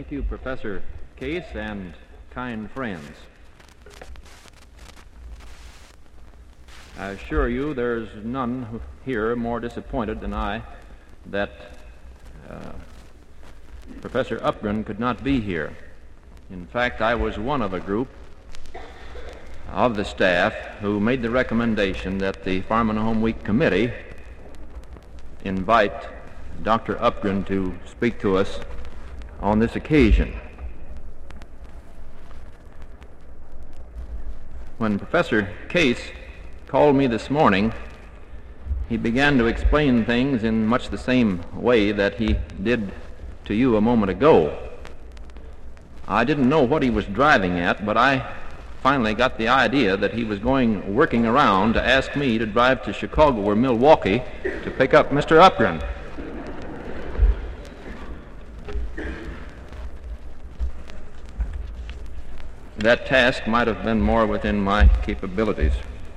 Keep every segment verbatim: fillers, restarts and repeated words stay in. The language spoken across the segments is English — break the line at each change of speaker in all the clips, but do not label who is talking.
Thank you, Professor Case and kind friends. I assure you there's none here more disappointed than I that uh, Professor Upgren could not be here. In fact, I was one of a group of the staff who made the recommendation that the Farm and Home Week Committee invite Doctor Upgren to speak to us on this occasion. When Professor Case called me this morning, he began to explain things in much the same way that he did to you a moment ago. I didn't know what he was driving at, but I finally got the idea that he was going working around to ask me to drive to Chicago or Milwaukee to pick up Mister Upgren. That task might have been more within my capabilities.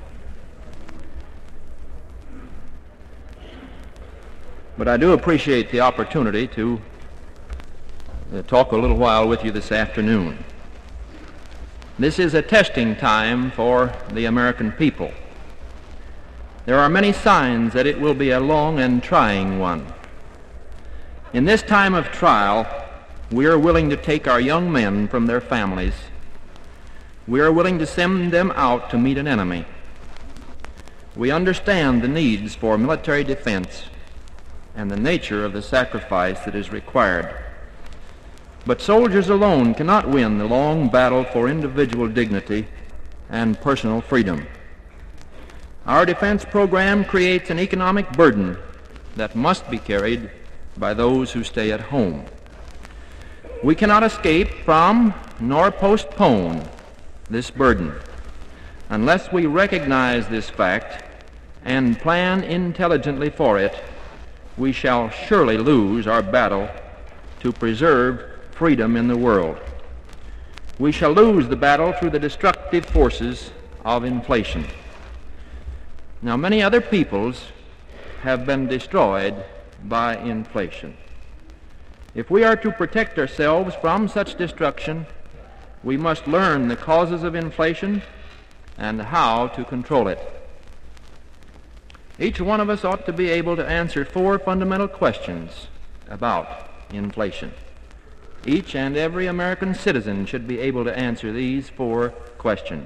But I do appreciate the opportunity to uh, talk a little while with you this afternoon. This is a testing time for the American people. There are many signs that it will be a long and trying one. In this time of trial, we are willing to take our young men from their families. We are willing to send them out to meet an enemy. We understand the needs for military defense and the nature of the sacrifice that is required. But soldiers alone cannot win the long battle for individual dignity and personal freedom. Our defense program creates an economic burden that must be carried by those who stay at home. We cannot escape from nor postpone this burden unless we recognize this fact and plan intelligently for it. We shall surely lose our battle to preserve freedom in the world. We shall lose the battle through the destructive forces of inflation. Now, many other peoples have been destroyed by inflation. If we are to protect ourselves from such destruction, we must learn the causes of inflation and how to control it. Each one of us ought to be able to answer four fundamental questions about inflation. Each and every American citizen should be able to answer these four questions.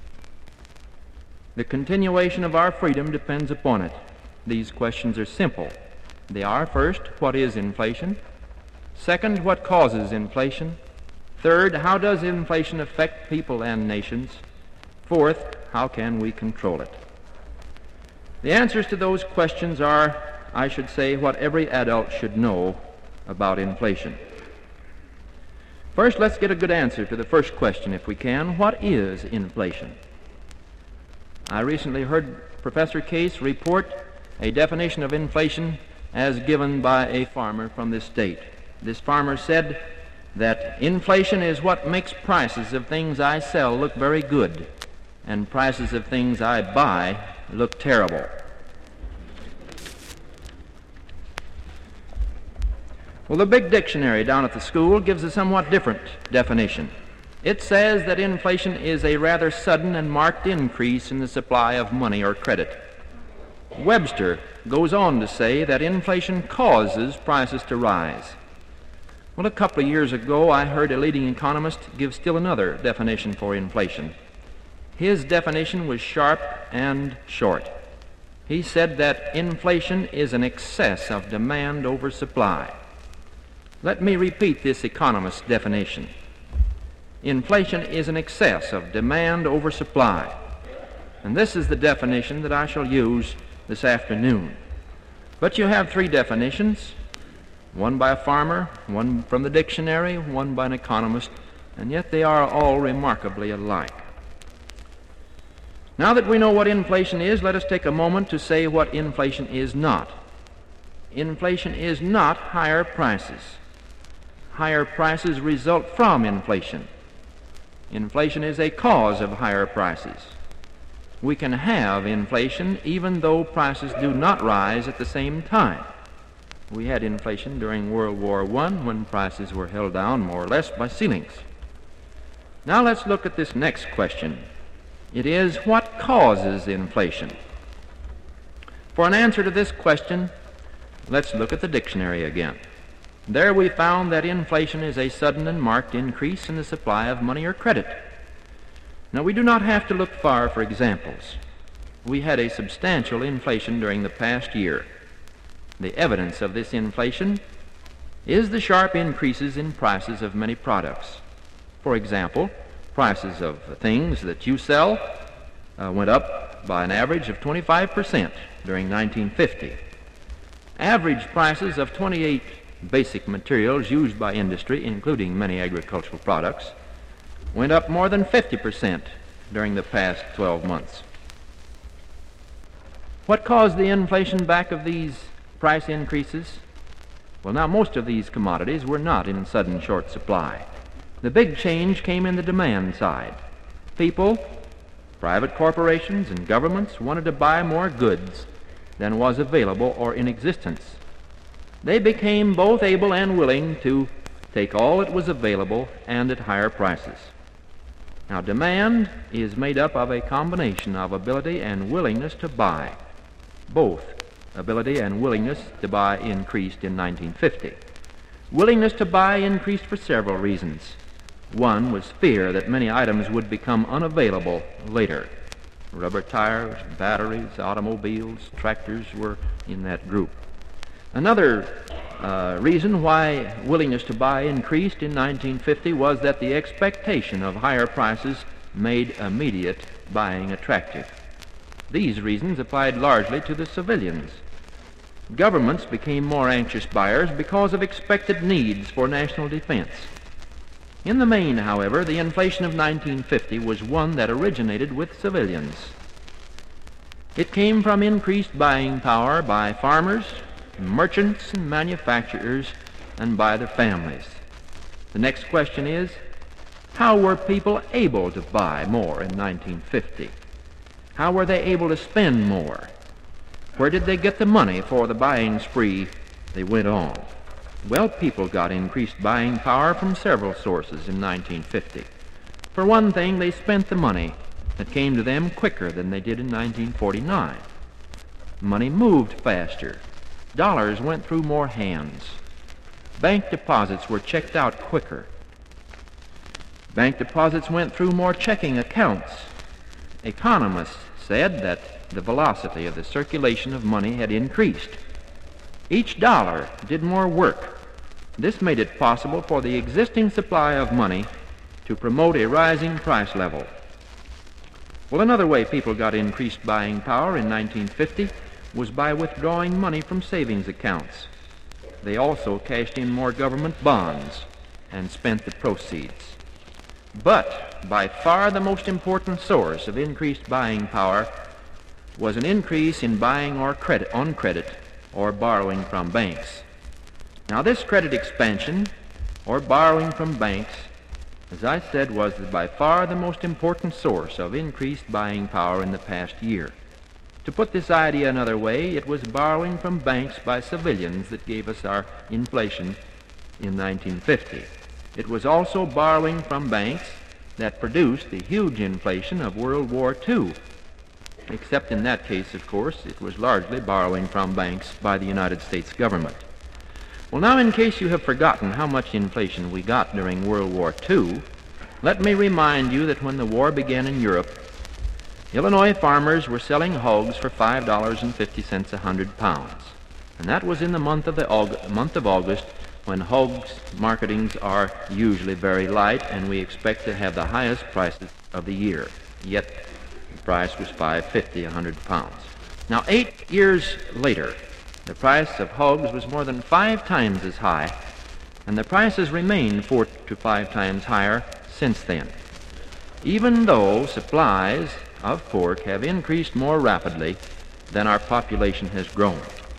The continuation of our freedom depends upon it. These questions are simple. They are, first, what is inflation? Second, what causes inflation? Third, how does inflation affect people and nations? Fourth, how can we control it? The answers to those questions are, I should say, what every adult should know about inflation. First, let's get a good answer to the first question, if we can. What is inflation? I recently heard Professor Case report a definition of inflation as given by a farmer from this state. This farmer said that inflation is what makes prices of things I sell look very good and prices of things I buy look terrible. Well, the big dictionary down at the school gives a somewhat different definition. It says that inflation is a rather sudden and marked increase in the supply of money or credit. Webster goes on to say that inflation causes prices to rise. Well, a couple of years ago, I heard a leading economist give still another definition for inflation. His definition was sharp and short. He said that inflation is an excess of demand over supply. Let me repeat this economist's definition. Inflation is an excess of demand over supply. And this is the definition that I shall use this afternoon. But you have three definitions, one by a farmer, one from the dictionary, one by an economist, and yet they are all remarkably alike. Now that we know what inflation is, let us take a moment to say what inflation is not. Inflation is not higher prices. Higher prices result from inflation. Inflation is a cause of higher prices. We can have inflation even though prices do not rise at the same time. We had inflation during World War One when prices were held down more or less by ceilings. Now let's look at this next question. It is, what causes inflation? For an answer to this question, let's look at the dictionary again. There we found that inflation is a sudden and marked increase in the supply of money or credit. Now we do not have to look far for examples. We had a substantial inflation during the past year. The evidence of this inflation is the sharp increases in prices of many products. For example, prices of things that you sell uh, went up by an average of twenty-five percent during nineteen fifty. Average prices of twenty-eight basic materials used by industry, including many agricultural products, went up more than fifty percent during the past twelve months. What caused the inflation back of these price increases? Well, now, most of these commodities were not in sudden short supply. The big change came in the demand side. People, private corporations, and governments wanted to buy more goods than was available or in existence. They became both able and willing to take all that was available and at higher prices. Now, demand is made up of a combination of ability and willingness to buy. Both ability and willingness to buy increased in nineteen fifty. Willingness to buy increased for several reasons. One was fear that many items would become unavailable later. Rubber tires, batteries, automobiles, tractors were in that group. Another uh, reason why willingness to buy increased in nineteen fifty was that the expectation of higher prices made immediate buying attractive. These reasons applied largely to the civilians. Governments became more anxious buyers because of expected needs for national defense. In the main, however, the inflation of nineteen fifty was one that originated with civilians. It came from increased buying power by farmers, merchants, and manufacturers, and by their families. The next question is, how were people able to buy more in nineteen fifty? How were they able to spend more? Where did they get the money for the buying spree they went on? Well, people got increased buying power from several sources in nineteen fifty. For one thing, they spent the money that came to them quicker than they did in nineteen forty-nine. Money moved faster. Dollars went through more hands. Bank deposits were checked out quicker. Bank deposits went through more checking accounts. Economists said that the velocity of the circulation of money had increased. Each dollar did more work. This made it possible for the existing supply of money to promote a rising price level. Well, another way people got increased buying power in nineteen fifty was by withdrawing money from savings accounts. They also cashed in more government bonds and spent the proceeds. But by far the most important source of increased buying power was an increase in buying or credit on credit or borrowing from banks. Now, this credit expansion or borrowing from banks, as I said, was by far the most important source of increased buying power in the past year. To put this idea another way, it was borrowing from banks by civilians that gave us our inflation in nineteen fifty. It was also borrowing from banks that produced the huge inflation of World War Two, except in that case, of course, it was largely borrowing from banks by the United States government. Well, now, in case you have forgotten how much inflation we got during World War Two, let me remind you that when the war began in Europe, Illinois farmers were selling hogs for five dollars and fifty cents a hundred pounds. And that was in the month of, the Aug- month of August, when hogs marketings are usually very light, and we expect to have the highest prices of the year. Yet the price was five dollars and fifty cents a hundred pounds. Now, eight years later, the price of hogs was more than five times as high, and the price has remained four to five times higher since then, even though supplies of pork have increased more rapidly than our population has grown.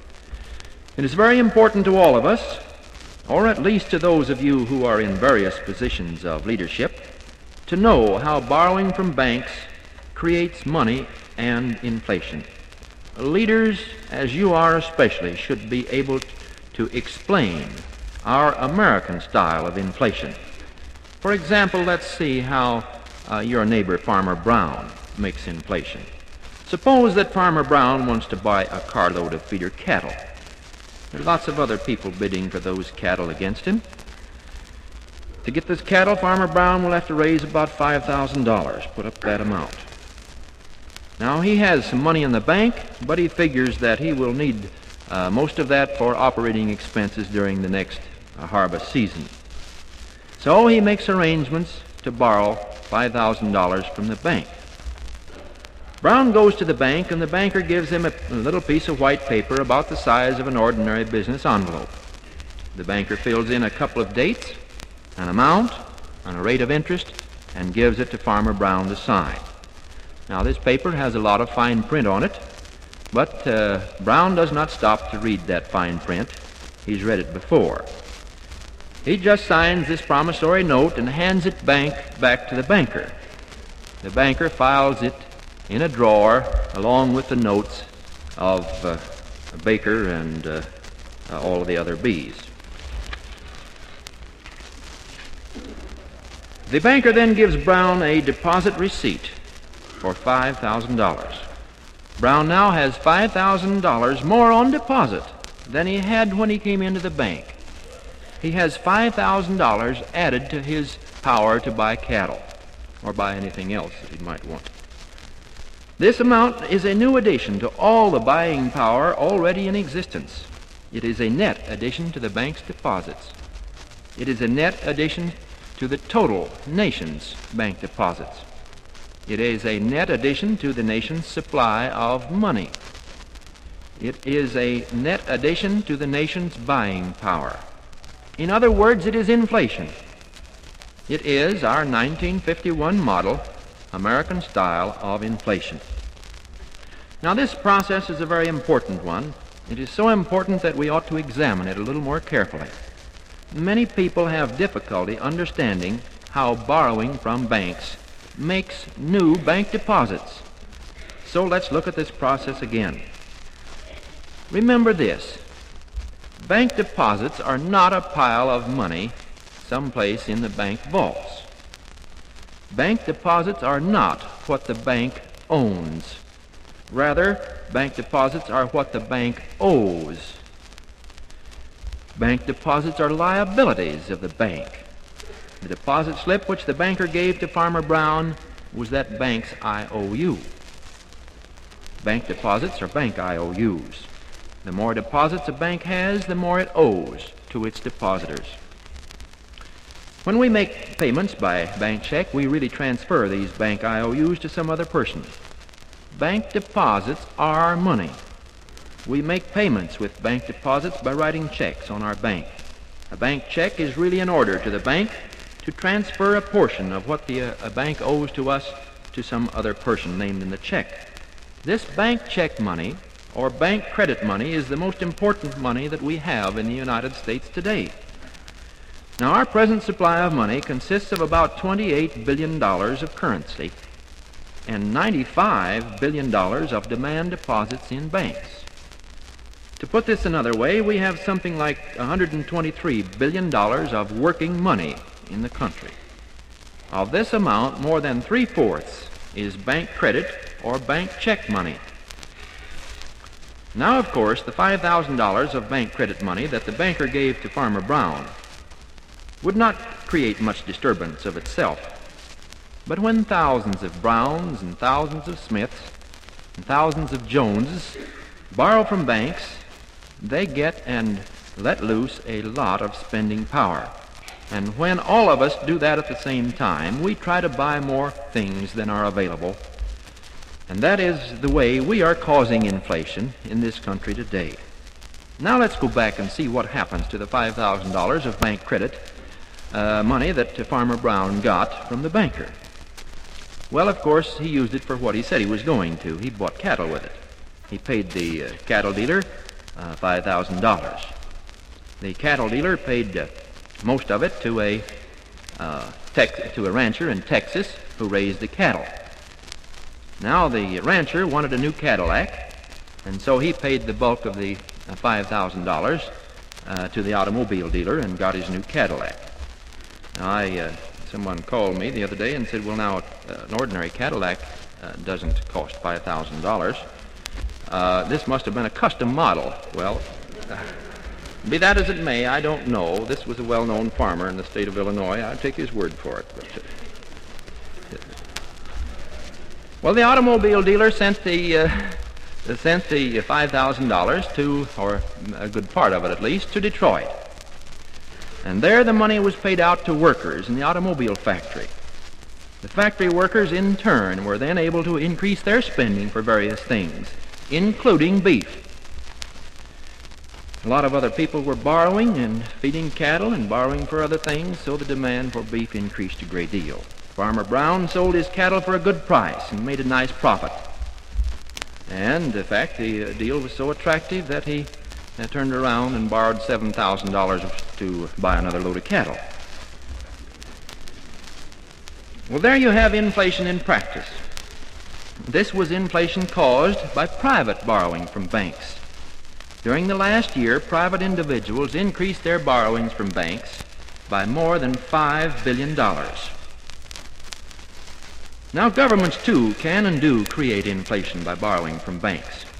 It is very important to all of us, or at least to those of you who are in various positions of leadership, to know how borrowing from banks creates money and inflation. Leaders, as you are especially, should be able to explain our American style of inflation. For example, let's see how uh, your neighbor Farmer Brown makes inflation. Suppose that Farmer Brown wants to buy a carload of feeder cattle. There are lots of other people bidding for those cattle against him. To get this cattle, Farmer Brown will have to raise about five thousand dollars, put up that amount. Now, he has some money in the bank, but he figures that he will need uh, most of that for operating expenses during the next uh, harvest season. So he makes arrangements to borrow five thousand dollars from the bank. Brown goes to the bank, and the banker gives him a little piece of white paper about the size of an ordinary business envelope. The banker fills in a couple of dates, an amount, and a rate of interest, and gives it to Farmer Brown to sign. Now, this paper has a lot of fine print on it, but uh, Brown does not stop to read that fine print. He's read it before. He just signs this promissory note and hands it bank back to the banker. The banker files it in a drawer along with the notes of uh, Baker and uh, uh, all of the other bees. The banker then gives Brown a deposit receipt for five thousand dollars. Brown now has five thousand dollars more on deposit than he had when he came into the bank. He has five thousand dollars added to his power to buy cattle or buy anything else that he might want. This amount is a new addition to all the buying power already in existence. It is a net addition to the bank's deposits. It is a net addition to the total nation's bank deposits. It is a net addition to the nation's supply of money. It is a net addition to the nation's buying power. In other words, it is inflation. It is our nineteen fifty-one model American style of inflation. Now, this process is a very important one. It is so important that we ought to examine it a little more carefully. Many people have difficulty understanding how borrowing from banks makes new bank deposits. So let's look at this process again. Remember this: bank deposits are not a pile of money someplace in the bank vaults. Bank deposits are not what the bank owns. Rather, bank deposits are what the bank owes. Bank deposits are liabilities of the bank. The deposit slip which the banker gave to Farmer Brown was that bank's I O U. Bank deposits are bank I O Us. The more deposits a bank has, the more it owes to its depositors. When we make payments by bank check, we really transfer these bank I O Us to some other person. Bank deposits are money. We make payments with bank deposits by writing checks on our bank. A bank check is really an order to the bank to transfer a portion of what the uh, a bank owes to us to some other person named in the check. This bank check money, or bank credit money, is the most important money that we have in the United States today. Now, our present supply of money consists of about twenty-eight billion dollars of currency and ninety-five billion dollars of demand deposits in banks. To put this another way, we have something like one hundred twenty-three billion dollars of working money in the country. Of this amount, more than three-fourths is bank credit or bank check money. Now, of course, the five thousand dollars of bank credit money that the banker gave to Farmer Brown would not create much disturbance of itself. But when thousands of Browns and thousands of Smiths and thousands of Joneses borrow from banks, they get and let loose a lot of spending power. And when all of us do that at the same time, we try to buy more things than are available. And that is the way we are causing inflation in this country today. Now let's go back and see what happens to the five thousand dollars of bank credit uh, money that Farmer Brown got from the banker. Well, of course, he used it for what he said he was going to. He bought cattle with it. He paid the uh, cattle dealer uh, five thousand dollars. The cattle dealer paid uh, most of it to a, uh, tex- to a rancher in Texas who raised the cattle. Now the rancher wanted a new Cadillac, and so he paid the bulk of the uh, five thousand dollars uh, to the automobile dealer and got his new Cadillac. Now, I, uh, someone called me the other day and said, well, now, uh, an ordinary Cadillac uh, doesn't cost five thousand dollars. Uh, this must have been a custom model. Well, uh, be that as it may, I don't know. This was a well-known farmer in the state of Illinois. I'll take his word for it. But, uh, well, the automobile dealer sent the uh, sent the five thousand dollars to, or a good part of it at least, to Detroit. And there the money was paid out to workers in the automobile factory. The factory workers, in turn, were then able to increase their spending for various things, including beef. A lot of other people were borrowing and feeding cattle and borrowing for other things, so the demand for beef increased a great deal. Farmer Brown sold his cattle for a good price and made a nice profit. And, in fact, the uh, deal was so attractive that he uh, turned around and borrowed seven thousand dollars to buy another load of cattle. Well, there you have inflation in practice. This was inflation caused by private borrowing from banks. During the last year, private individuals increased their borrowings from banks by more than five billion dollars. Now, governments, too, can and do create inflation by borrowing from banks.